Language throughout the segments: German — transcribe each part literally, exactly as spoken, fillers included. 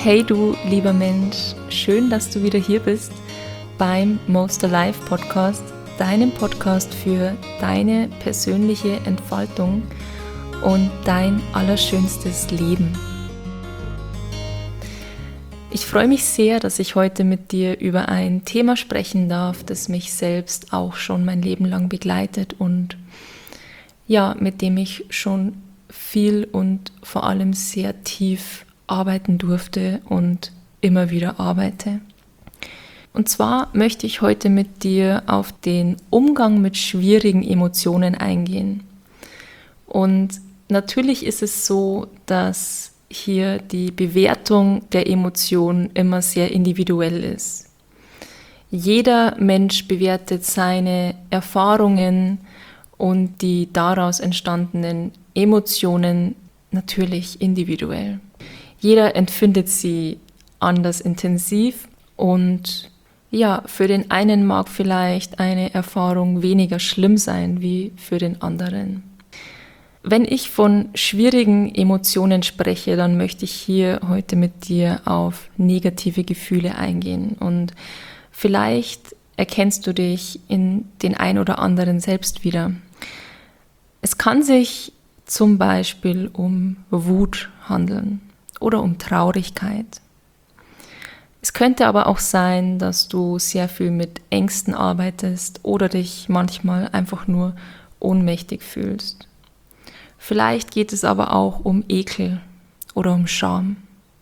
Hey du lieber Mensch, schön, dass du wieder hier bist beim Most Alive Podcast, deinem Podcast für deine persönliche Entfaltung und dein allerschönstes Leben. Ich freue mich sehr, dass ich heute mit dir über ein Thema sprechen darf, das mich selbst auch schon mein Leben lang begleitet und ja, mit dem ich schon viel und vor allem sehr tief arbeiten durfte und immer wieder arbeite. Und zwar möchte ich heute mit dir auf den Umgang mit schwierigen Emotionen eingehen. Und natürlich ist es so, dass hier die Bewertung der Emotionen immer sehr individuell ist. Jeder Mensch bewertet seine Erfahrungen und die daraus entstandenen Emotionen natürlich individuell. Jeder empfindet sie anders intensiv und ja, für den einen mag vielleicht eine Erfahrung weniger schlimm sein wie für den anderen. Wenn ich von schwierigen Emotionen spreche, dann möchte ich hier heute mit dir auf negative Gefühle eingehen und vielleicht erkennst du dich in den ein oder anderen selbst wieder. Es kann sich zum Beispiel um Wut handeln oder um Traurigkeit. Es könnte aber auch sein, dass du sehr viel mit Ängsten arbeitest oder dich manchmal einfach nur ohnmächtig fühlst. Vielleicht geht es aber auch um Ekel oder um Scham.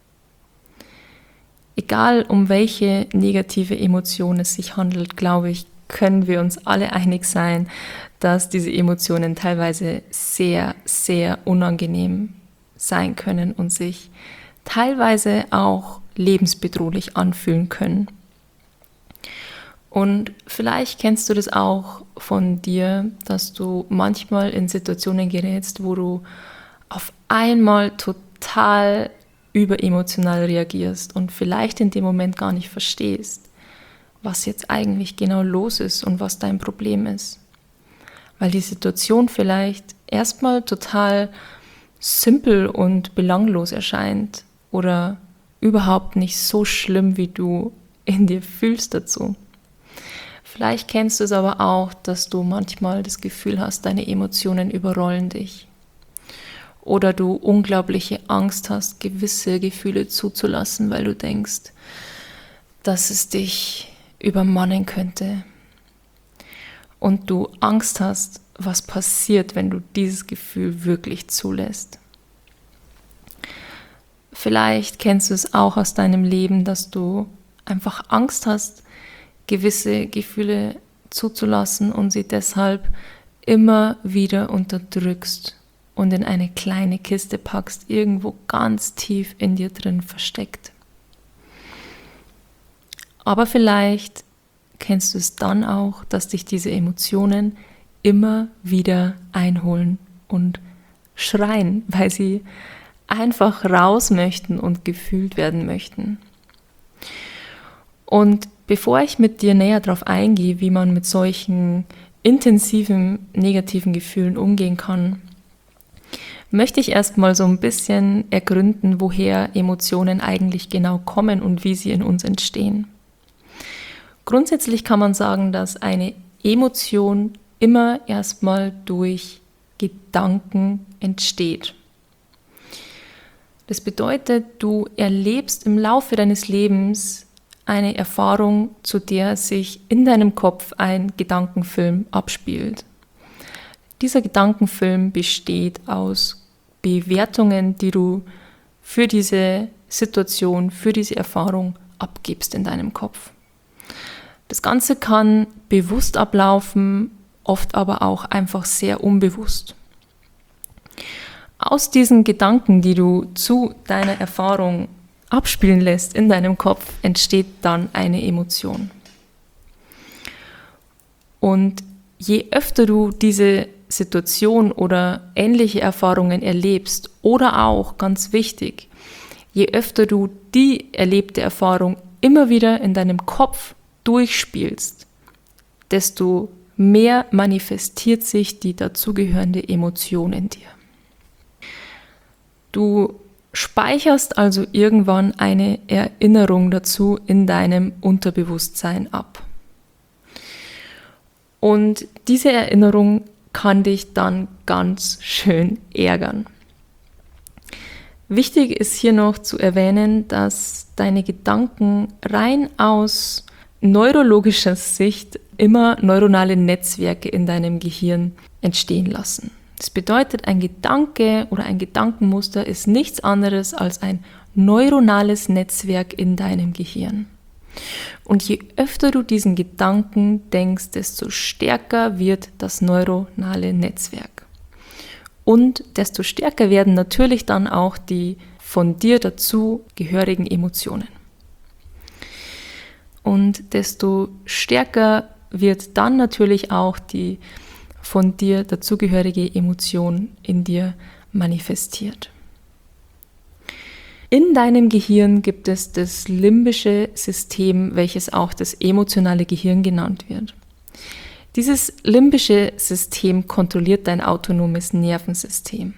Egal um welche negative Emotion es sich handelt, glaube ich, können wir uns alle einig sein, dass diese Emotionen teilweise sehr, sehr unangenehm sein können und sich teilweise auch lebensbedrohlich anfühlen können. Und vielleicht kennst du das auch von dir, dass du manchmal in Situationen gerätst, wo du auf einmal total überemotional reagierst und vielleicht in dem Moment gar nicht verstehst, was jetzt eigentlich genau los ist und was dein Problem ist. Weil die Situation vielleicht erstmal total simpel und belanglos erscheint oder überhaupt nicht so schlimm, wie du in dir fühlst dazu. Vielleicht kennst du es aber auch, dass du manchmal das Gefühl hast, deine Emotionen überrollen dich. Oder du unglaubliche Angst hast, gewisse Gefühle zuzulassen, weil du denkst, dass es dich übermannen könnte. Und du Angst hast, was passiert, wenn du dieses Gefühl wirklich zulässt. Vielleicht kennst du es auch aus deinem Leben, dass du einfach Angst hast, gewisse Gefühle zuzulassen und sie deshalb immer wieder unterdrückst und in eine kleine Kiste packst, irgendwo ganz tief in dir drin versteckt. Aber vielleicht kennst du es dann auch, dass dich diese Emotionen immer wieder einholen und schreien, weil sie einfach raus möchten und gefühlt werden möchten. Und bevor ich mit dir näher darauf eingehe, wie man mit solchen intensiven negativen Gefühlen umgehen kann, möchte ich erstmal so ein bisschen ergründen, woher Emotionen eigentlich genau kommen und wie sie in uns entstehen. Grundsätzlich kann man sagen, dass eine Emotion immer erstmal durch Gedanken entsteht. Das bedeutet, du erlebst im Laufe deines Lebens eine Erfahrung, zu der sich in deinem Kopf ein Gedankenfilm abspielt. Dieser Gedankenfilm besteht aus Bewertungen, die du für diese Situation, für diese Erfahrung abgibst in deinem Kopf. Das Ganze kann bewusst ablaufen, oft aber auch einfach sehr unbewusst. Aus diesen Gedanken, die du zu deiner Erfahrung abspielen lässt in deinem Kopf, entsteht dann eine Emotion. Und je öfter du diese Situation oder ähnliche Erfahrungen erlebst oder auch, ganz wichtig, je öfter du die erlebte Erfahrung immer wieder in deinem Kopf durchspielst, desto mehr manifestiert sich die dazugehörende Emotion in dir. Du speicherst also irgendwann eine Erinnerung dazu in deinem Unterbewusstsein ab. Und diese Erinnerung kann dich dann ganz schön ärgern. Wichtig ist hier noch zu erwähnen, dass deine Gedanken rein aus neurologischer Sicht immer neuronale Netzwerke in deinem Gehirn entstehen lassen. Das bedeutet, ein Gedanke oder ein Gedankenmuster ist nichts anderes als ein neuronales Netzwerk in deinem Gehirn. Und je öfter du diesen Gedanken denkst, desto stärker wird das neuronale Netzwerk. Und desto stärker werden natürlich dann auch die von dir dazu gehörigen Emotionen. Und desto stärker wird dann natürlich auch die von dir dazugehörige Emotion in dir manifestiert. In deinem Gehirn gibt es das limbische System, welches auch das emotionale Gehirn genannt wird. Dieses limbische System kontrolliert dein autonomes Nervensystem.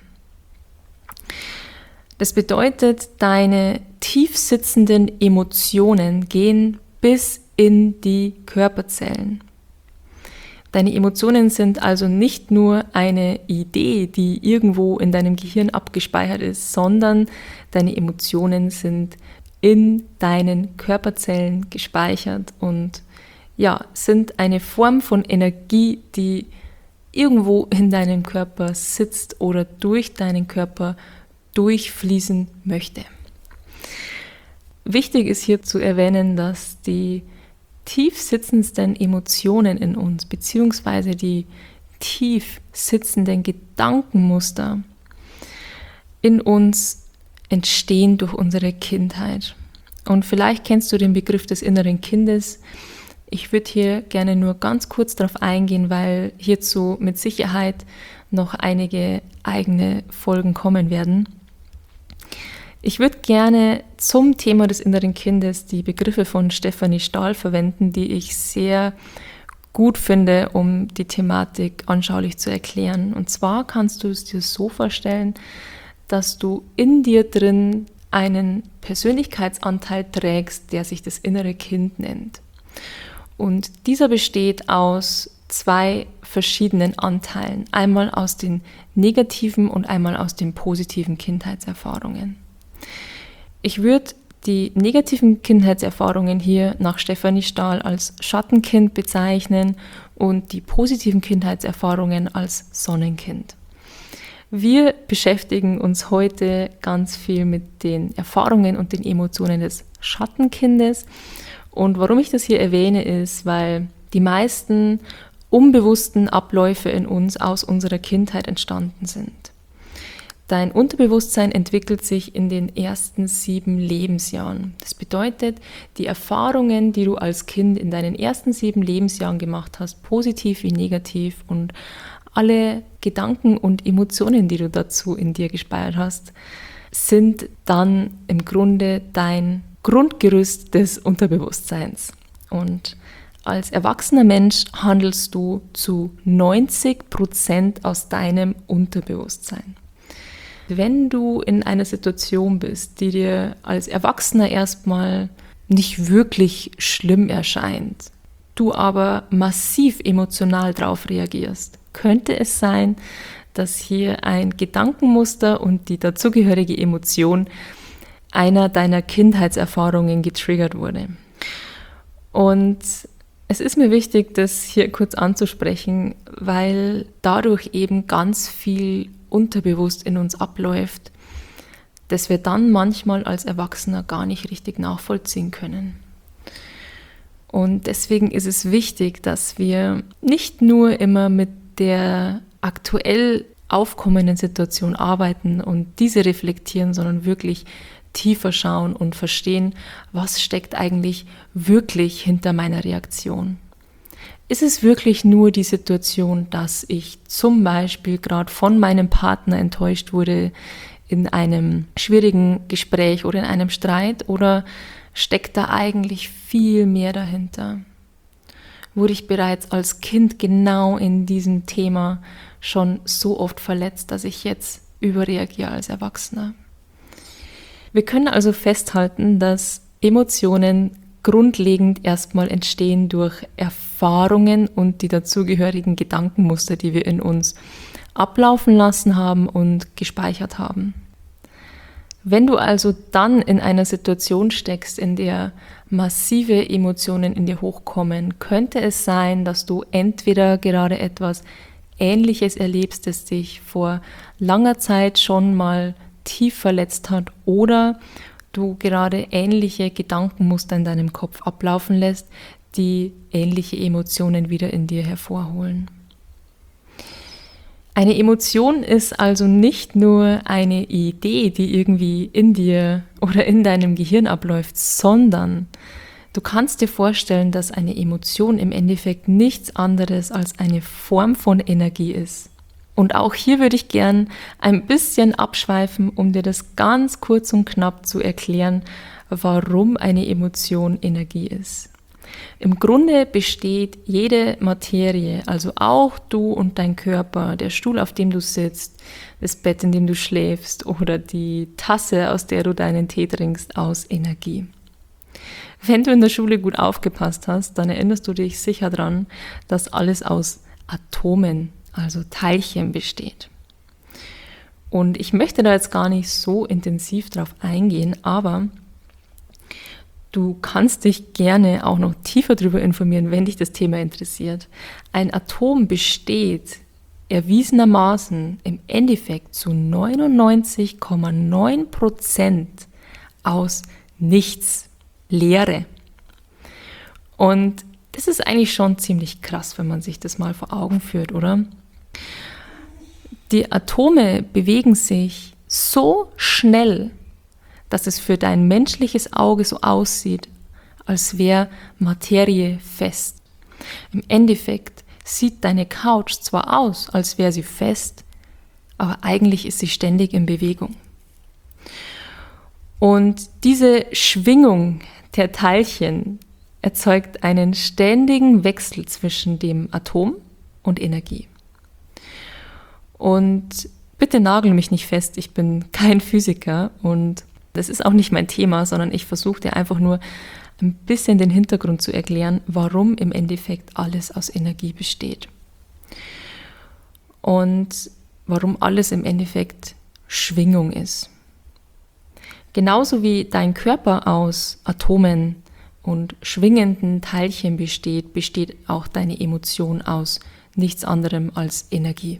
Das bedeutet, deine tief sitzenden Emotionen gehen bis in die Körperzellen. Deine Emotionen sind also nicht nur eine Idee, die irgendwo in deinem Gehirn abgespeichert ist, sondern deine Emotionen sind in deinen Körperzellen gespeichert und ja, sind eine Form von Energie, die irgendwo in deinem Körper sitzt oder durch deinen Körper durchfließen möchte. Wichtig ist hier zu erwähnen, dass die tief sitzendsten Emotionen in uns, beziehungsweise die tief sitzenden Gedankenmuster in uns entstehen durch unsere Kindheit. Und vielleicht kennst du den Begriff des inneren Kindes. Ich würde hier gerne nur ganz kurz darauf eingehen, weil hierzu mit Sicherheit noch einige eigene Folgen kommen werden. Ich würde gerne zum Thema des inneren Kindes die Begriffe von Stefanie Stahl verwenden, die ich sehr gut finde, um die Thematik anschaulich zu erklären. Und zwar kannst du es dir so vorstellen, dass du in dir drin einen Persönlichkeitsanteil trägst, der sich das innere Kind nennt. Und dieser besteht aus zwei verschiedenen Anteilen, einmal aus den negativen und einmal aus den positiven Kindheitserfahrungen. Ich würde die negativen Kindheitserfahrungen hier nach Stefanie Stahl als Schattenkind bezeichnen und die positiven Kindheitserfahrungen als Sonnenkind. Wir beschäftigen uns heute ganz viel mit den Erfahrungen und den Emotionen des Schattenkindes. Und warum ich das hier erwähne, ist, weil die meisten unbewussten Abläufe in uns aus unserer Kindheit entstanden sind. Dein Unterbewusstsein entwickelt sich in den ersten sieben Lebensjahren. Das bedeutet, die Erfahrungen, die du als Kind in deinen ersten sieben Lebensjahren gemacht hast, positiv wie negativ, und alle Gedanken und Emotionen, die du dazu in dir gespeichert hast, sind dann im Grunde dein Grundgerüst des Unterbewusstseins. Und als erwachsener Mensch handelst du zu neunzig Prozent aus deinem Unterbewusstsein. Wenn du in einer Situation bist, die dir als Erwachsener erstmal nicht wirklich schlimm erscheint, du aber massiv emotional darauf reagierst, könnte es sein, dass hier ein Gedankenmuster und die dazugehörige Emotion einer deiner Kindheitserfahrungen getriggert wurde. Und es ist mir wichtig, das hier kurz anzusprechen, weil dadurch eben ganz viel unterbewusst in uns abläuft, das wir dann manchmal als Erwachsener gar nicht richtig nachvollziehen können. Und deswegen ist es wichtig, dass wir nicht nur immer mit der aktuell aufkommenden Situation arbeiten und diese reflektieren, sondern wirklich tiefer schauen und verstehen, was steckt eigentlich wirklich hinter meiner Reaktion. Ist es wirklich nur die Situation, dass ich zum Beispiel gerade von meinem Partner enttäuscht wurde in einem schwierigen Gespräch oder in einem Streit, oder steckt da eigentlich viel mehr dahinter? Wurde ich bereits als Kind genau in diesem Thema schon so oft verletzt, dass ich jetzt überreagiere als Erwachsener? Wir können also festhalten, dass Emotionen grundlegend erstmal entstehen durch Erfahrungen und die dazugehörigen Gedankenmuster, die wir in uns ablaufen lassen haben und gespeichert haben. Wenn du also dann in einer Situation steckst, in der massive Emotionen in dir hochkommen, könnte es sein, dass du entweder gerade etwas Ähnliches erlebst, das dich vor langer Zeit schon mal tief verletzt hat, oder du gerade ähnliche Gedankenmuster in deinem Kopf ablaufen lässt, die ähnliche Emotionen wieder in dir hervorholen. Eine Emotion ist also nicht nur eine Idee, die irgendwie in dir oder in deinem Gehirn abläuft, sondern du kannst dir vorstellen, dass eine Emotion im Endeffekt nichts anderes als eine Form von Energie ist. Und auch hier würde ich gern ein bisschen abschweifen, um dir das ganz kurz und knapp zu erklären, warum eine Emotion Energie ist. Im Grunde besteht jede Materie, also auch du und dein Körper, der Stuhl, auf dem du sitzt, das Bett, in dem du schläfst oder die Tasse, aus der du deinen Tee trinkst, aus Energie. Wenn du in der Schule gut aufgepasst hast, dann erinnerst du dich sicher daran, dass alles aus Atomen, also Teilchen, besteht. Und ich möchte da jetzt gar nicht so intensiv drauf eingehen, aber du kannst dich gerne auch noch tiefer darüber informieren, wenn dich das Thema interessiert. Ein Atom besteht erwiesenermaßen im Endeffekt zu neunundneunzig Komma neun Prozent aus nichts, Leere. Und das ist eigentlich schon ziemlich krass, wenn man sich das mal vor Augen führt, oder? Die Atome bewegen sich so schnell, dass es für dein menschliches Auge so aussieht, als wäre Materie fest. Im Endeffekt sieht deine Couch zwar aus, als wäre sie fest, aber eigentlich ist sie ständig in Bewegung. Und diese Schwingung der Teilchen erzeugt einen ständigen Wechsel zwischen dem Atom und Energie. Und bitte nagel mich nicht fest, ich bin kein Physiker und das ist auch nicht mein Thema, sondern ich versuche dir einfach nur ein bisschen den Hintergrund zu erklären, warum im Endeffekt alles aus Energie besteht. Und warum alles im Endeffekt Schwingung ist. Genauso wie dein Körper aus Atomen und schwingenden Teilchen besteht, besteht auch deine Emotion aus nichts anderem als Energie.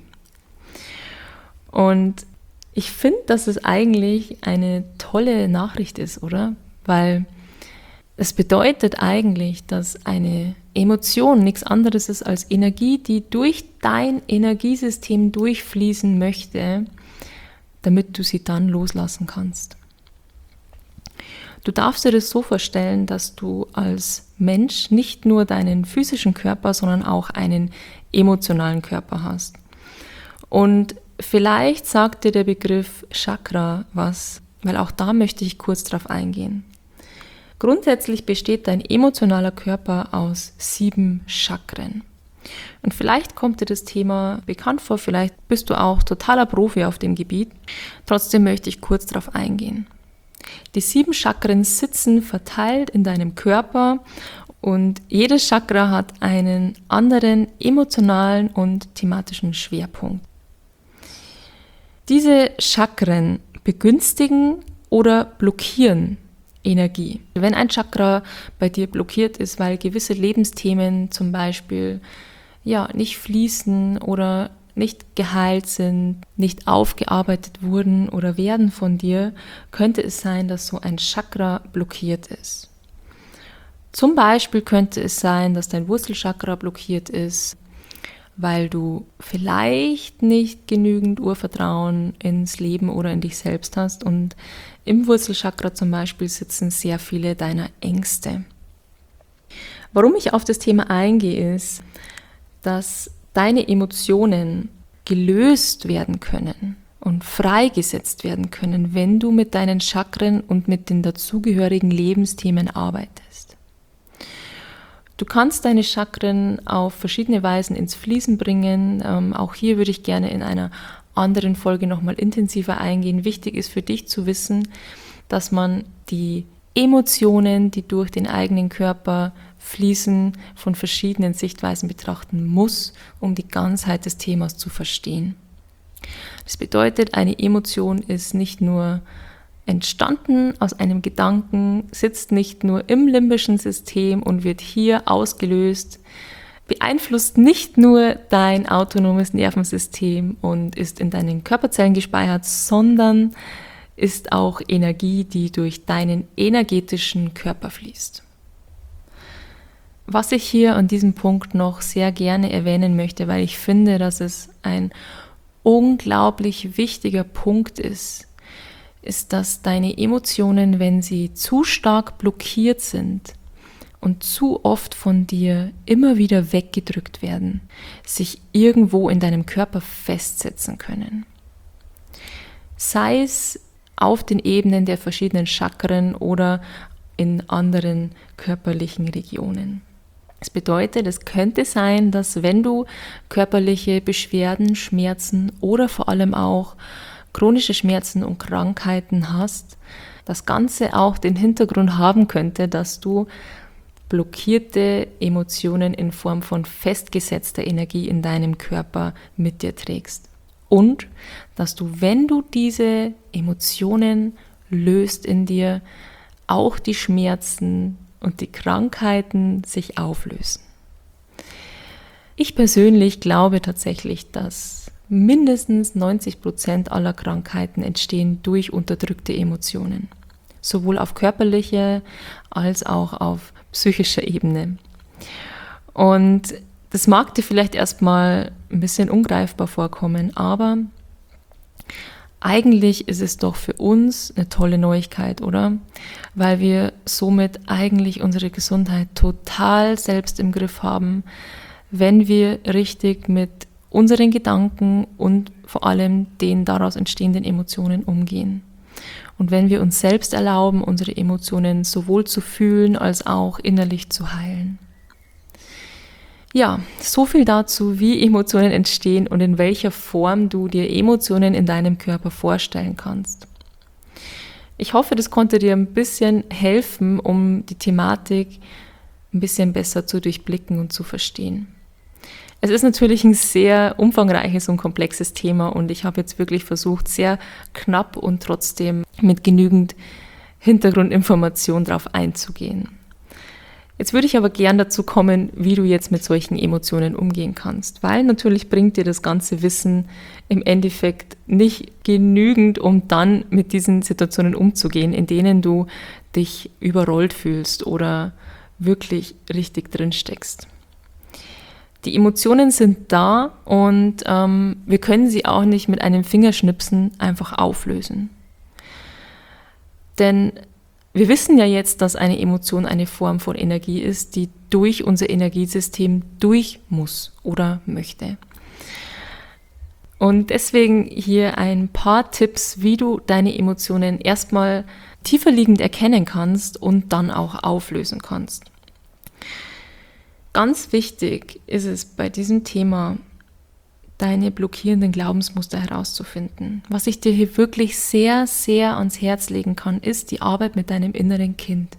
Und ich finde, dass es eigentlich eine tolle Nachricht ist, oder? Weil es bedeutet eigentlich, dass eine Emotion nichts anderes ist als Energie, die durch dein Energiesystem durchfließen möchte, damit du sie dann loslassen kannst. Du darfst dir das so vorstellen, dass du als Mensch nicht nur deinen physischen Körper, sondern auch einen emotionalen Körper hast. Und vielleicht sagt dir der Begriff Chakra was, weil auch da möchte ich kurz drauf eingehen. Grundsätzlich besteht dein emotionaler Körper aus sieben Chakren. Und vielleicht kommt dir das Thema bekannt vor, vielleicht bist du auch totaler Profi auf dem Gebiet. Trotzdem möchte ich kurz drauf eingehen. Die sieben Chakren sitzen verteilt in deinem Körper und jedes Chakra hat einen anderen emotionalen und thematischen Schwerpunkt. Diese Chakren begünstigen oder blockieren Energie. Wenn ein Chakra bei dir blockiert ist, weil gewisse Lebensthemen zum Beispiel ja, nicht fließen oder nicht geheilt sind, nicht aufgearbeitet wurden oder werden von dir, könnte es sein, dass so ein Chakra blockiert ist. Zum Beispiel könnte es sein, dass dein Wurzelchakra blockiert ist, weil du vielleicht nicht genügend Urvertrauen ins Leben oder in dich selbst hast und im Wurzelchakra zum Beispiel sitzen sehr viele deiner Ängste. Warum ich auf das Thema eingehe, ist, dass deine Emotionen gelöst werden können und freigesetzt werden können, wenn du mit deinen Chakren und mit den dazugehörigen Lebensthemen arbeitest. Du kannst deine Chakren auf verschiedene Weisen ins Fließen bringen. Ähm, auch hier würde ich gerne in einer anderen Folge nochmal intensiver eingehen. Wichtig ist für dich zu wissen, dass man die Emotionen, die durch den eigenen Körper fließen, von verschiedenen Sichtweisen betrachten muss, um die Ganzheit des Themas zu verstehen. Das bedeutet, eine Emotion ist nicht nur entstanden aus einem Gedanken, sitzt nicht nur im limbischen System und wird hier ausgelöst, beeinflusst nicht nur dein autonomes Nervensystem und ist in deinen Körperzellen gespeichert, sondern ist auch Energie, die durch deinen energetischen Körper fließt. Was ich hier an diesem Punkt noch sehr gerne erwähnen möchte, weil ich finde, dass es ein unglaublich wichtiger Punkt ist, ist, dass deine Emotionen, wenn sie zu stark blockiert sind und zu oft von dir immer wieder weggedrückt werden, sich irgendwo in deinem Körper festsetzen können. Sei es auf den Ebenen der verschiedenen Chakren oder in anderen körperlichen Regionen. Das bedeutet, es könnte sein, dass wenn du körperliche Beschwerden, Schmerzen oder vor allem auch chronische Schmerzen und Krankheiten hast, das Ganze auch den Hintergrund haben könnte, dass du blockierte Emotionen in Form von festgesetzter Energie in deinem Körper mit dir trägst. Und dass du, wenn du diese Emotionen löst in dir, auch die Schmerzen und die Krankheiten sich auflösen. Ich persönlich glaube tatsächlich, dass mindestens neunzig Prozent aller Krankheiten entstehen durch unterdrückte Emotionen, sowohl auf körperlicher als auch auf psychischer Ebene. Und das mag dir vielleicht erstmal ein bisschen ungreifbar vorkommen, aber eigentlich ist es doch für uns eine tolle Neuigkeit, oder? Weil wir somit eigentlich unsere Gesundheit total selbst im Griff haben, wenn wir richtig mit unseren Gedanken und vor allem den daraus entstehenden Emotionen umgehen. Und wenn wir uns selbst erlauben, unsere Emotionen sowohl zu fühlen als auch innerlich zu heilen. Ja, so viel dazu, wie Emotionen entstehen und in welcher Form du dir Emotionen in deinem Körper vorstellen kannst. Ich hoffe, das konnte dir ein bisschen helfen, um die Thematik ein bisschen besser zu durchblicken und zu verstehen. Es ist natürlich ein sehr umfangreiches und komplexes Thema und ich habe jetzt wirklich versucht, sehr knapp und trotzdem mit genügend Hintergrundinformation darauf einzugehen. Jetzt würde ich aber gern dazu kommen, wie du jetzt mit solchen Emotionen umgehen kannst, weil natürlich bringt dir das ganze Wissen im Endeffekt nicht genügend, um dann mit diesen Situationen umzugehen, in denen du dich überrollt fühlst oder wirklich richtig drin steckst. Die Emotionen sind da und ähm, wir können sie auch nicht mit einem Fingerschnipsen einfach auflösen. Denn wir wissen ja jetzt, dass eine Emotion eine Form von Energie ist, die durch unser Energiesystem durch muss oder möchte. Und deswegen hier ein paar Tipps, wie du deine Emotionen erstmal tiefer liegend erkennen kannst und dann auch auflösen kannst. Ganz wichtig ist es bei diesem Thema, deine blockierenden Glaubensmuster herauszufinden. Was ich dir hier wirklich sehr, sehr ans Herz legen kann, ist die Arbeit mit deinem inneren Kind.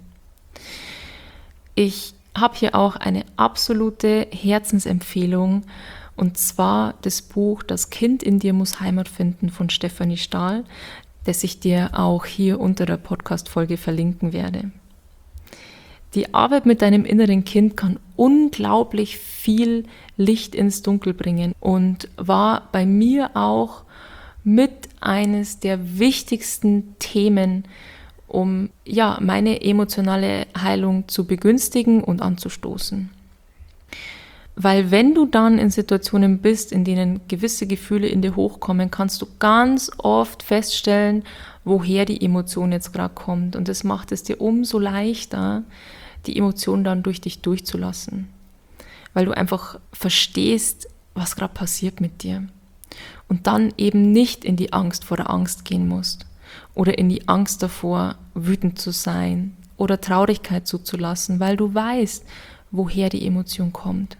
Ich habe hier auch eine absolute Herzensempfehlung, und zwar das Buch Das Kind in dir muss Heimat finden von Stefanie Stahl, das ich dir auch hier unter der Podcast-Folge verlinken werde. Die Arbeit mit deinem inneren Kind kann unglaublich viel Licht ins Dunkel bringen und war bei mir auch mit eines der wichtigsten Themen, um ja, meine emotionale Heilung zu begünstigen und anzustoßen. Weil wenn du dann in Situationen bist, in denen gewisse Gefühle in dir hochkommen, kannst du ganz oft feststellen, woher die Emotion jetzt gerade kommt. Und das macht es dir umso leichter, die Emotion dann durch dich durchzulassen. Weil du einfach verstehst, was gerade passiert mit dir. Und dann eben nicht in die Angst vor der Angst gehen musst. Oder in die Angst davor, wütend zu sein oder Traurigkeit zuzulassen, weil du weißt, woher die Emotion kommt.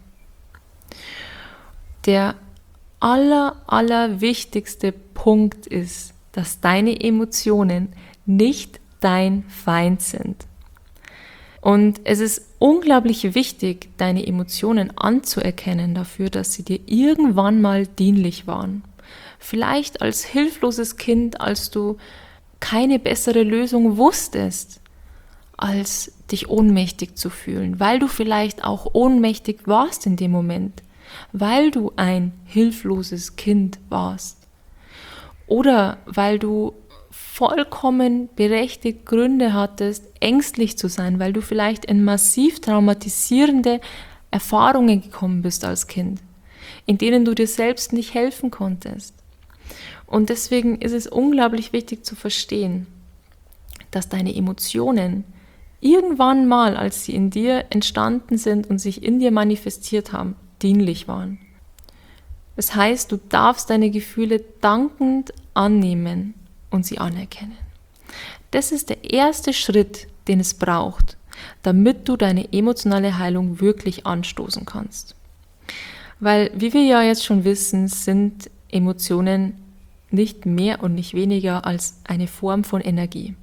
Der aller, aller wichtigste Punkt ist, dass deine Emotionen nicht dein Feind sind. Und es ist unglaublich wichtig, deine Emotionen anzuerkennen dafür, dass sie dir irgendwann mal dienlich waren. Vielleicht als hilfloses Kind, als du keine bessere Lösung wusstest, als dich ohnmächtig zu fühlen, weil du vielleicht auch ohnmächtig warst in dem Moment, weil du ein hilfloses Kind warst oder weil du vollkommen berechtigt Gründe hattest, ängstlich zu sein, weil du vielleicht in massiv traumatisierende Erfahrungen gekommen bist als Kind, in denen du dir selbst nicht helfen konntest. Und deswegen ist es unglaublich wichtig zu verstehen, dass deine Emotionen irgendwann mal, als sie in dir entstanden sind und sich in dir manifestiert haben, dienlich waren. Das heißt, du darfst deine Gefühle dankend annehmen und sie anerkennen. Das ist der erste Schritt, den es braucht, damit du deine emotionale Heilung wirklich anstoßen kannst. Weil, wie wir ja jetzt schon wissen, sind Emotionen nicht mehr und nicht weniger als eine Form von Energie.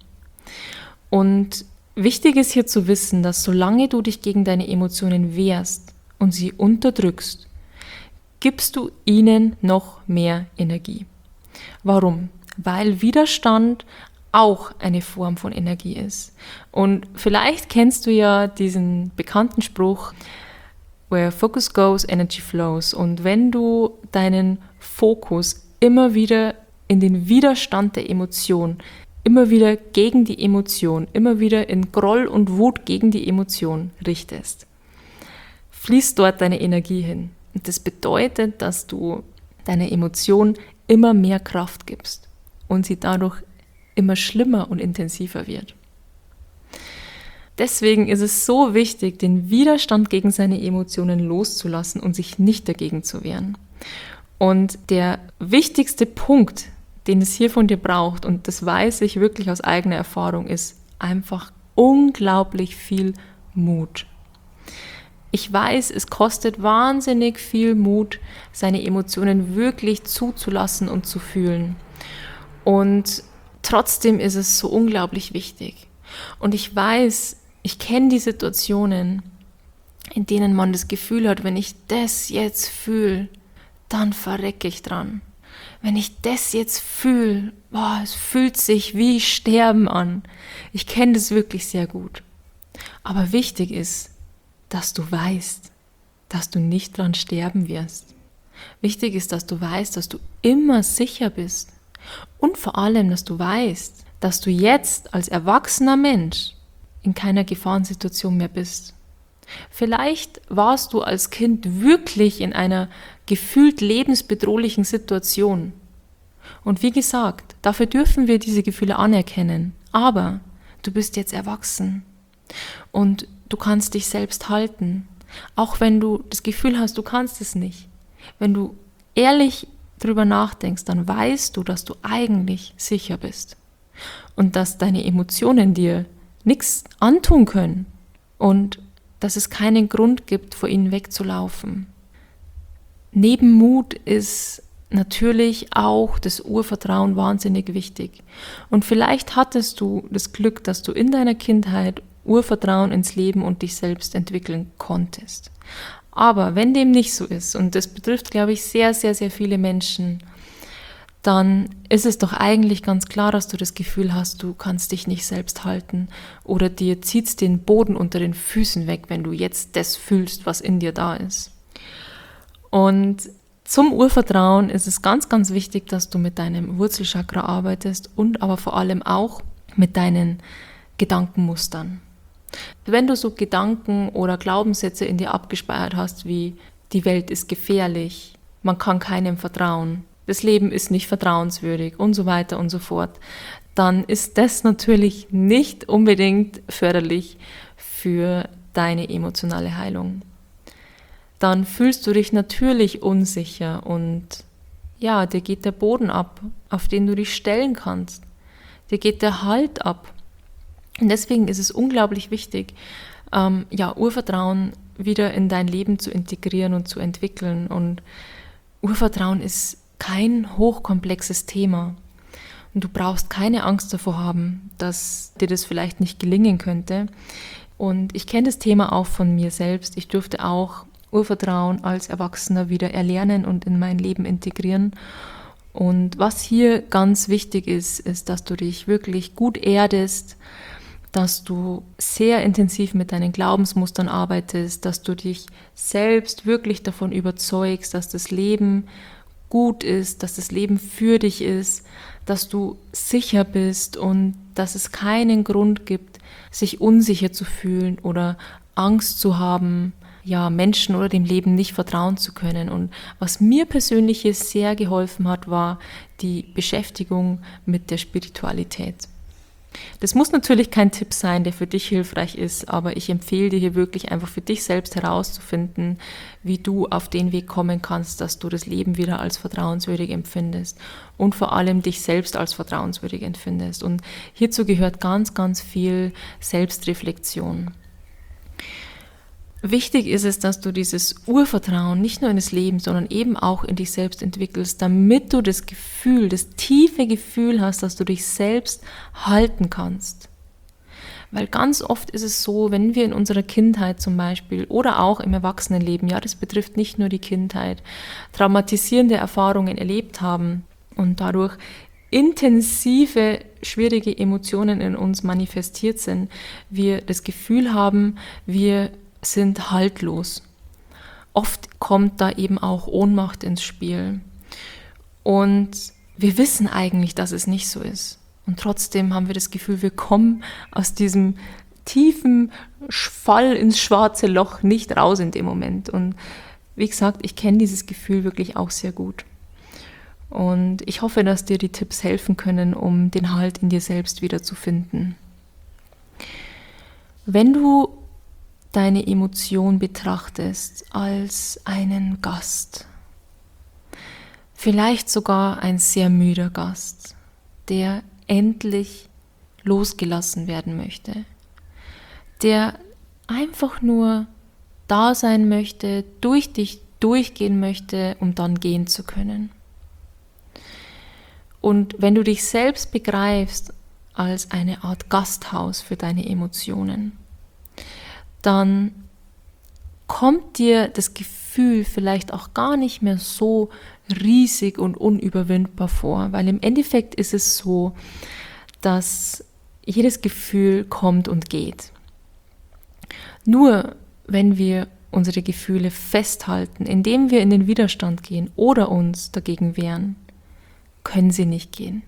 Und wichtig ist hier zu wissen, dass solange du dich gegen deine Emotionen wehrst und sie unterdrückst, gibst du ihnen noch mehr Energie. Warum? Weil Widerstand auch eine Form von Energie ist. Und vielleicht kennst du ja diesen bekannten Spruch, where focus goes, energy flows. Und wenn du deinen Fokus immer wieder in den Widerstand der Emotion, immer wieder gegen die Emotion, immer wieder in Groll und Wut gegen die Emotion richtest, fließt dort deine Energie hin. Und das bedeutet, dass du deiner Emotion immer mehr Kraft gibst und sie dadurch immer schlimmer und intensiver wird. Deswegen ist es so wichtig, den Widerstand gegen seine Emotionen loszulassen und sich nicht dagegen zu wehren. Und der wichtigste Punkt, den es hier von dir braucht, und das weiß ich wirklich aus eigener Erfahrung, ist einfach unglaublich viel Mut. Ich weiß, es kostet wahnsinnig viel Mut, seine Emotionen wirklich zuzulassen und zu fühlen. Und trotzdem ist es so unglaublich wichtig. Und ich weiß, ich kenne die Situationen, in denen man das Gefühl hat, wenn ich das jetzt fühle, dann verrecke ich dran. Wenn ich das jetzt fühle, boah, es fühlt sich wie Sterben an. Ich kenne das wirklich sehr gut. Aber wichtig ist, dass du weißt, dass du nicht dran sterben wirst. Wichtig ist, dass du weißt, dass du immer sicher bist. Und vor allem, dass du weißt, dass du jetzt als erwachsener Mensch in keiner Gefahrensituation mehr bist. Vielleicht warst du als Kind wirklich in einer gefühlt lebensbedrohlichen Situation. Und wie gesagt, dafür dürfen wir diese Gefühle anerkennen. Aber du bist jetzt erwachsen und du kannst dich selbst halten, auch wenn du das Gefühl hast, du kannst es nicht. Wenn du ehrlich drüber nachdenkst, dann weißt du, dass du eigentlich sicher bist und dass deine Emotionen dir nichts antun können und dass es keinen Grund gibt, vor ihnen wegzulaufen. Neben Mut ist natürlich auch das Urvertrauen wahnsinnig wichtig. Und vielleicht hattest du das Glück, dass du in deiner Kindheit Urvertrauen ins Leben und dich selbst entwickeln konntest. Aber wenn dem nicht so ist, und das betrifft, glaube ich, sehr, sehr, sehr viele Menschen, dann ist es doch eigentlich ganz klar, dass du das Gefühl hast, du kannst dich nicht selbst halten oder dir zieht's den Boden unter den Füßen weg, wenn du jetzt das fühlst, was in dir da ist. Und zum Urvertrauen ist es ganz, ganz wichtig, dass du mit deinem Wurzelchakra arbeitest und aber vor allem auch mit deinen Gedankenmustern. Wenn du so Gedanken oder Glaubenssätze in dir abgespeichert hast, wie die Welt ist gefährlich, man kann keinem vertrauen, das Leben ist nicht vertrauenswürdig und so weiter und so fort, dann ist das natürlich nicht unbedingt förderlich für deine emotionale Heilung. Dann fühlst du dich natürlich unsicher und ja, dir geht der Boden ab, auf den du dich stellen kannst. Dir geht der Halt ab. Und deswegen ist es unglaublich wichtig, ähm, ja, Urvertrauen wieder in dein Leben zu integrieren und zu entwickeln. Und Urvertrauen ist kein hochkomplexes Thema. Du brauchst keine Angst davor haben, dass dir das vielleicht nicht gelingen könnte. Und ich kenne das Thema auch von mir selbst. Ich durfte auch Urvertrauen als Erwachsener wieder erlernen und in mein Leben integrieren. Und was hier ganz wichtig ist, ist, dass du dich wirklich gut erdest, dass du sehr intensiv mit deinen Glaubensmustern arbeitest, dass du dich selbst wirklich davon überzeugst, dass das Leben gut ist, dass das Leben für dich ist, dass du sicher bist und dass es keinen Grund gibt, sich unsicher zu fühlen oder Angst zu haben, ja, Menschen oder dem Leben nicht vertrauen zu können. Und was mir persönlich hier sehr geholfen hat, war die Beschäftigung mit der Spiritualität. Das muss natürlich kein Tipp sein, der für dich hilfreich ist, aber ich empfehle dir hier wirklich einfach für dich selbst herauszufinden, wie du auf den Weg kommen kannst, dass du das Leben wieder als vertrauenswürdig empfindest und vor allem dich selbst als vertrauenswürdig empfindest. Und hierzu gehört ganz, ganz viel Selbstreflexion. Wichtig ist es, dass du dieses Urvertrauen nicht nur in das Leben, sondern eben auch in dich selbst entwickelst, damit du das Gefühl, das tiefe Gefühl hast, dass du dich selbst halten kannst. Weil ganz oft ist es so, wenn wir in unserer Kindheit zum Beispiel oder auch im Erwachsenenleben, ja, das betrifft nicht nur die Kindheit, traumatisierende Erfahrungen erlebt haben und dadurch intensive, schwierige Emotionen in uns manifestiert sind, wir das Gefühl haben, wir sind haltlos. Oft kommt da eben auch Ohnmacht ins Spiel. Und wir wissen eigentlich, dass es nicht so ist. Und trotzdem haben wir das Gefühl, wir kommen aus diesem tiefen Fall ins schwarze Loch nicht raus in dem Moment. Und wie gesagt, ich kenne dieses Gefühl wirklich auch sehr gut. Und ich hoffe, dass dir die Tipps helfen können, um den Halt in dir selbst wiederzufinden. Wenn du deine Emotion betrachtest als einen Gast. Vielleicht sogar ein sehr müder Gast, der endlich losgelassen werden möchte, der einfach nur da sein möchte, durch dich durchgehen möchte, um dann gehen zu können. Und wenn du dich selbst begreifst als eine Art Gasthaus für deine Emotionen, dann kommt dir das Gefühl vielleicht auch gar nicht mehr so riesig und unüberwindbar vor, weil im Endeffekt ist es so, dass jedes Gefühl kommt und geht. Nur wenn wir unsere Gefühle festhalten, indem wir in den Widerstand gehen oder uns dagegen wehren, können sie nicht gehen.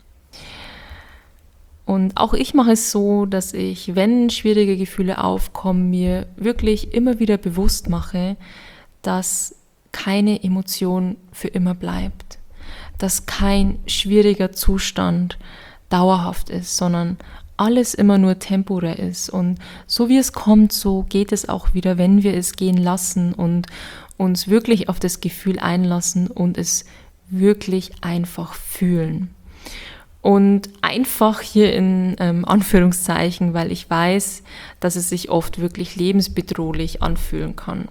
Und auch ich mache es so, dass ich, wenn schwierige Gefühle aufkommen, mir wirklich immer wieder bewusst mache, dass keine Emotion für immer bleibt, dass kein schwieriger Zustand dauerhaft ist, sondern alles immer nur temporär ist. Und so wie es kommt, so geht es auch wieder, wenn wir es gehen lassen und uns wirklich auf das Gefühl einlassen und es wirklich einfach fühlen. Und einfach hier in ähm, Anführungszeichen, weil ich weiß, dass es sich oft wirklich lebensbedrohlich anfühlen kann.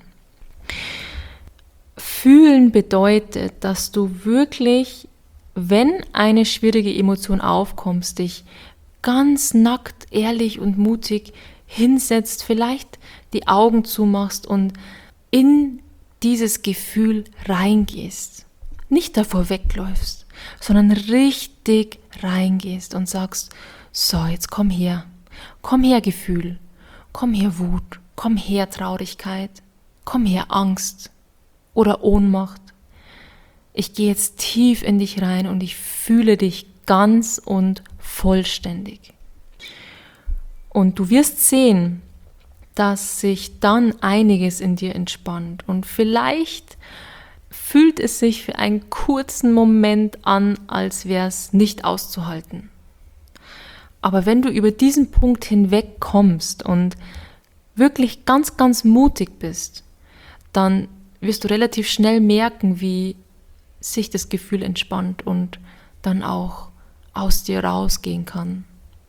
Fühlen bedeutet, dass du wirklich, wenn eine schwierige Emotion aufkommt, dich ganz nackt, ehrlich und mutig hinsetzt, vielleicht die Augen zumachst und in dieses Gefühl reingehst. Nicht davor wegläufst, sondern richtig reingehst und sagst, so, jetzt komm her, komm her Gefühl, komm her Wut, komm her Traurigkeit, komm her Angst oder Ohnmacht. Ich gehe jetzt tief in dich rein und ich fühle dich ganz und vollständig. Und du wirst sehen, dass sich dann einiges in dir entspannt und vielleicht fühlt es sich für einen kurzen Moment an, als wäre es nicht auszuhalten. Aber wenn du über diesen Punkt hinweg kommst und wirklich ganz, ganz mutig bist, dann wirst du relativ schnell merken, wie sich das Gefühl entspannt und dann auch aus dir rausgehen kann.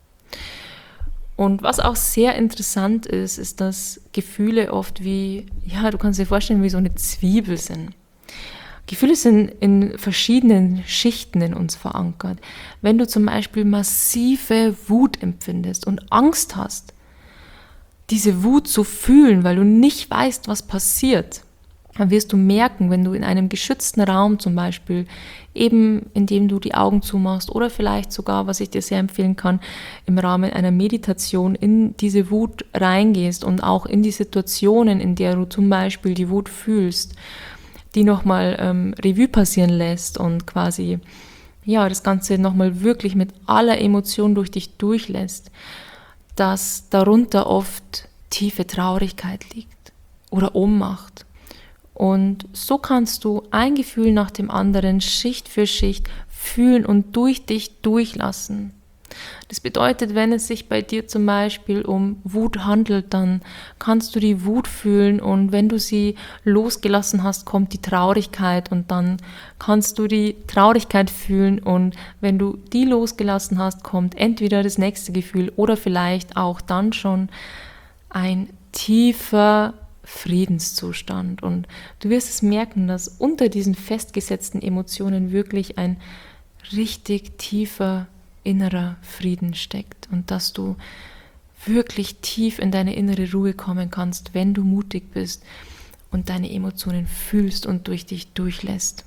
Und was auch sehr interessant ist, ist, dass Gefühle oft wie, ja, du kannst dir vorstellen, wie so eine Zwiebel sind. Gefühle sind in verschiedenen Schichten in uns verankert. Wenn du zum Beispiel massive Wut empfindest und Angst hast, diese Wut zu fühlen, weil du nicht weißt, was passiert, dann wirst du merken, wenn du in einem geschützten Raum zum Beispiel, eben indem du die Augen zumachst oder vielleicht sogar, was ich dir sehr empfehlen kann, im Rahmen einer Meditation in diese Wut reingehst und auch in die Situationen, in der du zum Beispiel die Wut fühlst, die nochmal ähm, Revue passieren lässt und quasi ja, das Ganze nochmal wirklich mit aller Emotion durch dich durchlässt, dass darunter oft tiefe Traurigkeit liegt oder Ohnmacht. Und so kannst du ein Gefühl nach dem anderen Schicht für Schicht fühlen und durch dich durchlassen. Das bedeutet, wenn es sich bei dir zum Beispiel um Wut handelt, dann kannst du die Wut fühlen und wenn du sie losgelassen hast, kommt die Traurigkeit und dann kannst du die Traurigkeit fühlen und wenn du die losgelassen hast, kommt entweder das nächste Gefühl oder vielleicht auch dann schon ein tiefer Friedenszustand und du wirst es merken, dass unter diesen festgesetzten Emotionen wirklich ein richtig tiefer innerer Frieden steckt und dass du wirklich tief in deine innere Ruhe kommen kannst, wenn du mutig bist und deine Emotionen fühlst und durch dich durchlässt.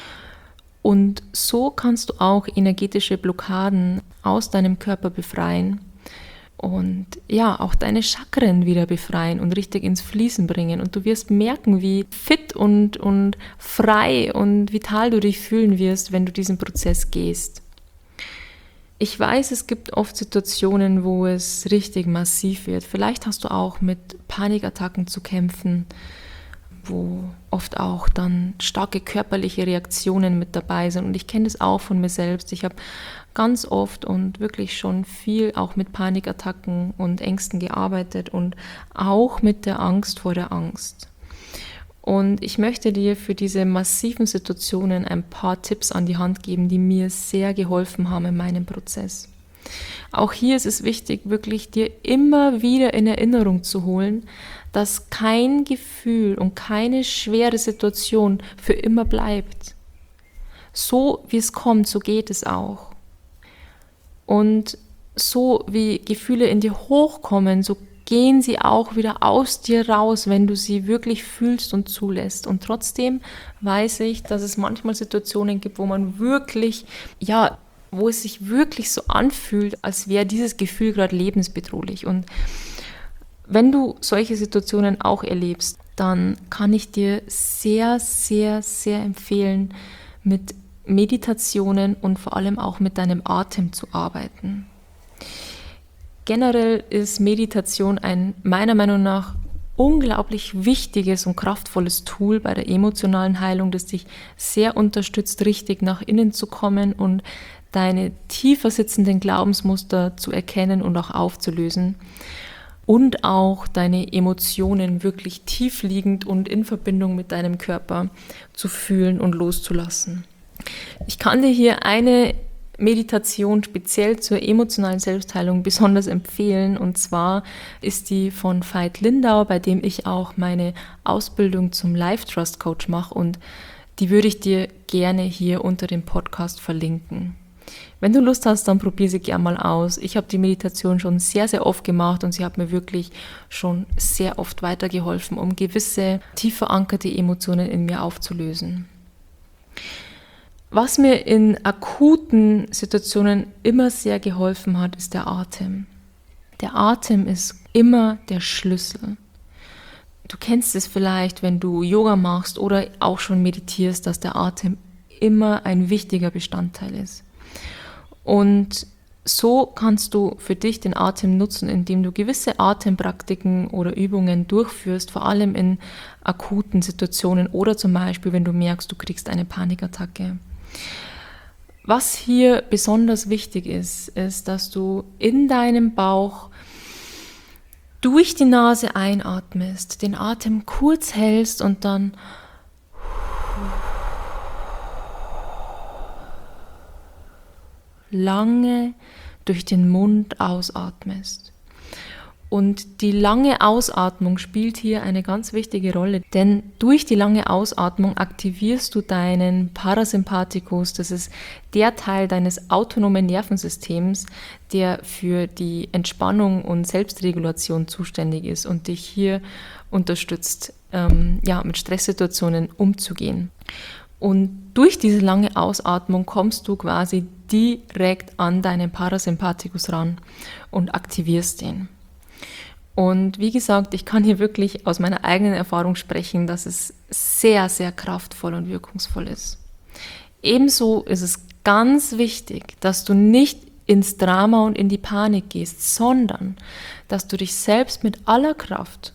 Und so kannst du auch energetische Blockaden aus deinem Körper befreien und ja, auch deine Chakren wieder befreien und richtig ins Fließen bringen. Und du wirst merken, wie fit und, und frei und vital du dich fühlen wirst, wenn du diesen Prozess gehst. Ich weiß, es gibt oft Situationen, wo es richtig massiv wird. Vielleicht hast du auch mit Panikattacken zu kämpfen, wo oft auch dann starke körperliche Reaktionen mit dabei sind. Und ich kenne das auch von mir selbst. Ich habe ganz oft und wirklich schon viel auch mit Panikattacken und Ängsten gearbeitet und auch mit der Angst vor der Angst. Und ich möchte dir für diese massiven Situationen ein paar Tipps an die Hand geben, die mir sehr geholfen haben in meinem Prozess. Auch hier ist es wichtig, wirklich dir immer wieder in Erinnerung zu holen, dass kein Gefühl und keine schwere Situation für immer bleibt. So wie es kommt, so geht es auch. Und so wie Gefühle in dir hochkommen, so gehen sie auch wieder aus dir raus, wenn du sie wirklich fühlst und zulässt. Und trotzdem weiß ich, dass es manchmal Situationen gibt, wo man wirklich, ja, wo es sich wirklich so anfühlt, als wäre dieses Gefühl gerade lebensbedrohlich. Und wenn du solche Situationen auch erlebst, dann kann ich dir sehr, sehr, sehr empfehlen, mit Meditationen und vor allem auch mit deinem Atem zu arbeiten. Generell ist Meditation ein meiner Meinung nach unglaublich wichtiges und kraftvolles Tool bei der emotionalen Heilung, das dich sehr unterstützt, richtig nach innen zu kommen und deine tiefer sitzenden Glaubensmuster zu erkennen und auch aufzulösen und auch deine Emotionen wirklich tiefliegend und in Verbindung mit deinem Körper zu fühlen und loszulassen. Ich kann dir hier eine Meditation speziell zur emotionalen Selbstheilung besonders empfehlen und zwar ist die von Veit Lindau, bei dem ich auch meine Ausbildung zum Life Trust Coach mache und die würde ich dir gerne hier unter dem Podcast verlinken. Wenn du Lust hast, dann probier sie gerne mal aus. Ich habe die Meditation schon sehr, sehr oft gemacht und sie hat mir wirklich schon sehr oft weitergeholfen, um gewisse tief verankerte Emotionen in mir aufzulösen. Was mir in akuten Situationen immer sehr geholfen hat, ist der Atem. Der Atem ist immer der Schlüssel. Du kennst es vielleicht, wenn du Yoga machst oder auch schon meditierst, dass der Atem immer ein wichtiger Bestandteil ist. Und so kannst du für dich den Atem nutzen, indem du gewisse Atempraktiken oder Übungen durchführst, vor allem in akuten Situationen oder zum Beispiel, wenn du merkst, du kriegst eine Panikattacke. Was hier besonders wichtig ist, ist, dass du in deinem Bauch durch die Nase einatmest, den Atem kurz hältst und dann lange durch den Mund ausatmest. Und die lange Ausatmung spielt hier eine ganz wichtige Rolle, denn durch die lange Ausatmung aktivierst du deinen Parasympathikus, das ist der Teil deines autonomen Nervensystems, der für die Entspannung und Selbstregulation zuständig ist und dich hier unterstützt, ähm, ja, mit Stresssituationen umzugehen. Und durch diese lange Ausatmung kommst du quasi direkt an deinen Parasympathikus ran und aktivierst den. Und wie gesagt, ich kann hier wirklich aus meiner eigenen Erfahrung sprechen, dass es sehr, sehr kraftvoll und wirkungsvoll ist. Ebenso ist es ganz wichtig, dass du nicht ins Drama und in die Panik gehst, sondern dass du dich selbst mit aller Kraft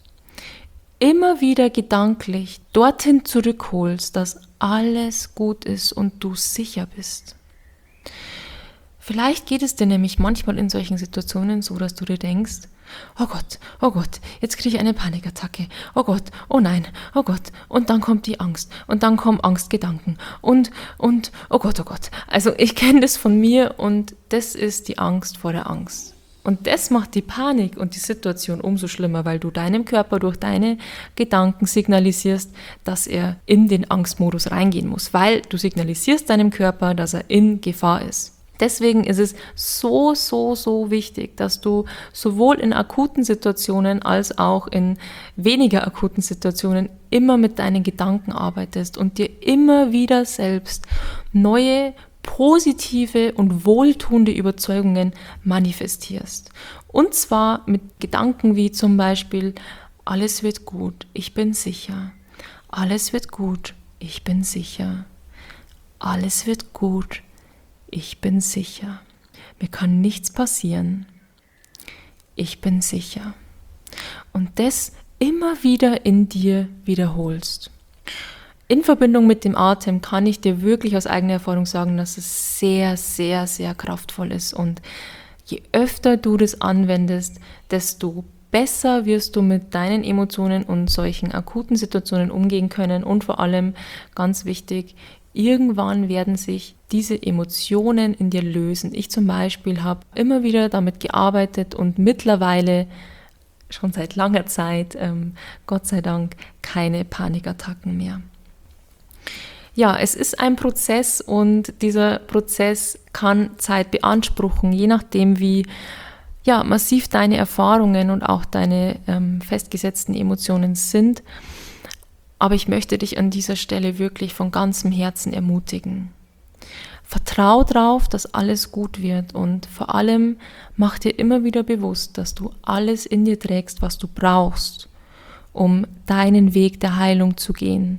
immer wieder gedanklich dorthin zurückholst, dass alles gut ist und du sicher bist. Vielleicht geht es dir nämlich manchmal in solchen Situationen so, dass du dir denkst, oh Gott, oh Gott, jetzt kriege ich eine Panikattacke, oh Gott, oh nein, oh Gott, und dann kommt die Angst und dann kommen Angstgedanken und, und, oh Gott, oh Gott. Also ich kenne das von mir und das ist die Angst vor der Angst. Und das macht die Panik und die Situation umso schlimmer, weil du deinem Körper durch deine Gedanken signalisierst, dass er in den Angstmodus reingehen muss, weil du signalisierst deinem Körper, dass er in Gefahr ist. Deswegen ist es so, so, so wichtig, dass du sowohl in akuten Situationen als auch in weniger akuten Situationen immer mit deinen Gedanken arbeitest und dir immer wieder selbst neue, positive und wohltuende Überzeugungen manifestierst. Und zwar mit Gedanken wie zum Beispiel, alles wird gut, ich bin sicher. Alles wird gut, ich bin sicher. Alles wird gut, ich bin sicher. Mir kann nichts passieren. Ich bin sicher. Und das immer wieder in dir wiederholst. In Verbindung mit dem Atem kann ich dir wirklich aus eigener Erfahrung sagen, dass es sehr, sehr, sehr kraftvoll ist. Und je öfter du das anwendest, desto besser wirst du mit deinen Emotionen und solchen akuten Situationen umgehen können. Und vor allem, ganz wichtig, irgendwann werden sich diese Emotionen in dir lösen. Ich zum Beispiel habe immer wieder damit gearbeitet und mittlerweile schon seit langer Zeit, ähm, Gott sei Dank, keine Panikattacken mehr. Ja, es ist ein Prozess und dieser Prozess kann Zeit beanspruchen, je nachdem wie ja, massiv deine Erfahrungen und auch deine ähm, festgesetzten Emotionen sind. Aber ich möchte dich an dieser Stelle wirklich von ganzem Herzen ermutigen. Vertrau drauf, dass alles gut wird und vor allem mach dir immer wieder bewusst, dass du alles in dir trägst, was du brauchst, um deinen Weg der Heilung zu gehen.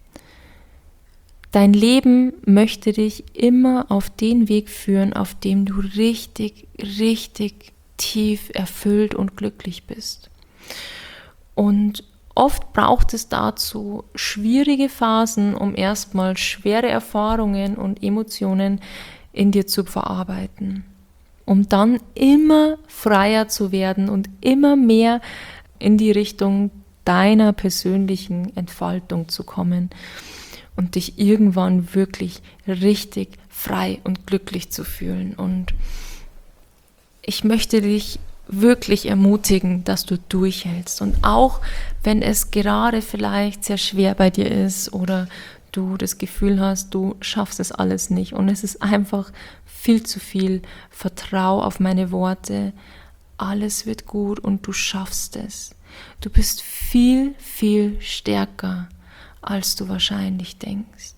Dein Leben möchte dich immer auf den Weg führen, auf dem du richtig, richtig tief erfüllt und glücklich bist. Und oft braucht es dazu schwierige Phasen, um erstmal schwere Erfahrungen und Emotionen in dir zu verarbeiten, um dann immer freier zu werden und immer mehr in die Richtung deiner persönlichen Entfaltung zu kommen und dich irgendwann wirklich richtig frei und glücklich zu fühlen. Und ich möchte dich wirklich ermutigen, dass du durchhältst. Und auch wenn es gerade vielleicht sehr schwer bei dir ist oder du das Gefühl hast, du schaffst es alles nicht und es ist einfach viel zu viel, vertrau auf meine Worte, alles wird gut und du schaffst es. Du bist viel, viel stärker, als du wahrscheinlich denkst.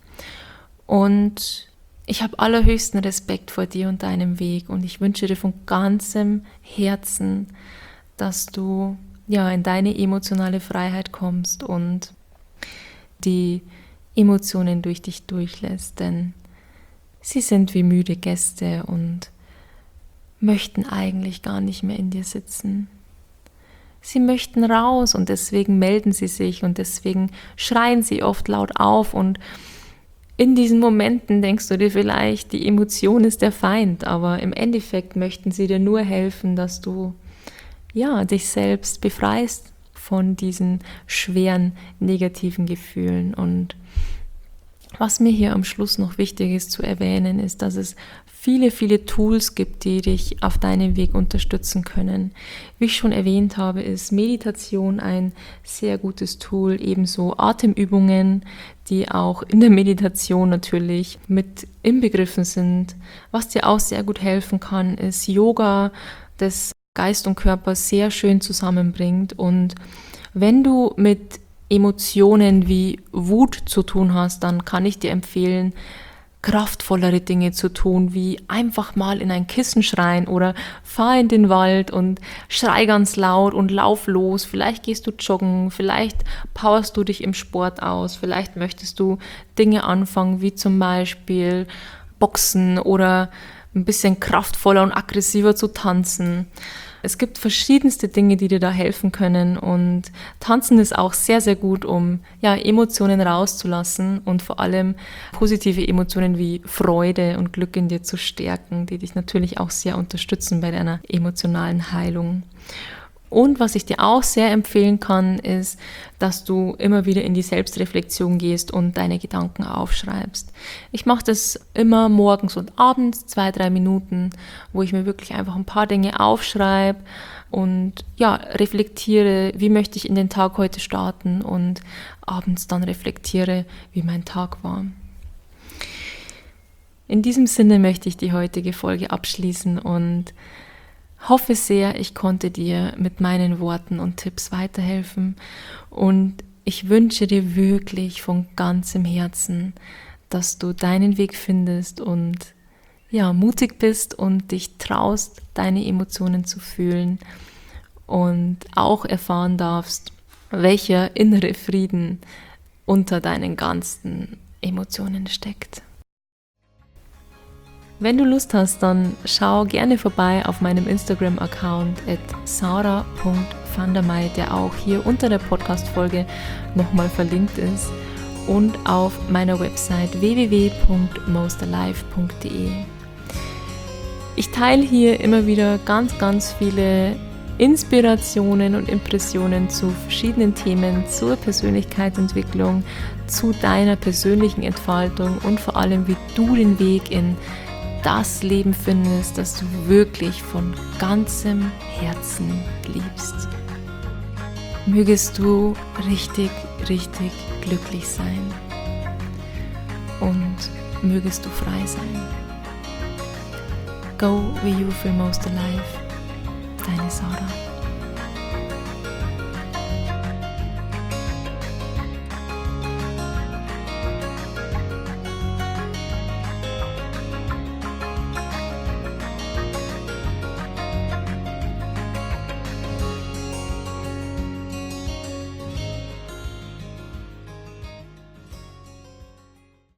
Und ich habe allerhöchsten Respekt vor dir und deinem Weg und ich wünsche dir von ganzem Herzen, dass du ja in deine emotionale Freiheit kommst und die Emotionen durch dich durchlässt, denn sie sind wie müde Gäste und möchten eigentlich gar nicht mehr in dir sitzen. Sie möchten raus und deswegen melden sie sich und deswegen schreien sie oft laut auf und in diesen Momenten denkst du dir vielleicht, die Emotion ist der Feind, aber im Endeffekt möchten sie dir nur helfen, dass du ja, dich selbst befreist von diesen schweren negativen Gefühlen. Und was mir hier am Schluss noch wichtig ist zu erwähnen, ist, dass es viele, viele Tools gibt, die dich auf deinem Weg unterstützen können. Wie ich schon erwähnt habe, ist Meditation ein sehr gutes Tool, ebenso Atemübungen, die auch in der Meditation natürlich mit inbegriffen sind. Was dir auch sehr gut helfen kann, ist Yoga, das Geist und Körper sehr schön zusammenbringt. Und wenn du mit Emotionen wie Wut zu tun hast, dann kann ich dir empfehlen, kraftvollere Dinge zu tun, wie einfach mal in ein Kissen schreien oder fahr in den Wald und schrei ganz laut und lauf los. Vielleicht gehst du joggen, vielleicht powerst du dich im Sport aus, vielleicht möchtest du Dinge anfangen, wie zum Beispiel Boxen oder ein bisschen kraftvoller und aggressiver zu tanzen. Es gibt verschiedenste Dinge, die dir da helfen können, und Tanzen ist auch sehr, sehr gut, um ja, Emotionen rauszulassen und vor allem positive Emotionen wie Freude und Glück in dir zu stärken, die dich natürlich auch sehr unterstützen bei deiner emotionalen Heilung. Und was ich dir auch sehr empfehlen kann, ist, dass du immer wieder in die Selbstreflexion gehst und deine Gedanken aufschreibst. Ich mache das immer morgens und abends, zwei, drei Minuten, wo ich mir wirklich einfach ein paar Dinge aufschreibe und ja, reflektiere, wie möchte ich in den Tag heute starten, und abends dann reflektiere, wie mein Tag war. In diesem Sinne möchte ich die heutige Folge abschließen und hoffe sehr, ich konnte dir mit meinen Worten und Tipps weiterhelfen, und ich wünsche dir wirklich von ganzem Herzen, dass du deinen Weg findest und ja, mutig bist und dich traust, deine Emotionen zu fühlen und auch erfahren darfst, welcher innere Frieden unter deinen ganzen Emotionen steckt. Wenn du Lust hast, dann schau gerne vorbei auf meinem Instagram-Account at sarah punkt van der Meij, der auch hier unter der Podcast-Folge nochmal verlinkt ist, und auf meiner Website w w w punkt most alive punkt d e. Ich teile hier immer wieder ganz, ganz viele Inspirationen und Impressionen zu verschiedenen Themen, zur Persönlichkeitsentwicklung, zu deiner persönlichen Entfaltung und vor allem, wie du den Weg in das Leben findest, das du wirklich von ganzem Herzen liebst. Mögest du richtig, richtig glücklich sein und mögest du frei sein. Go where you feel most alive. Deine Sarah.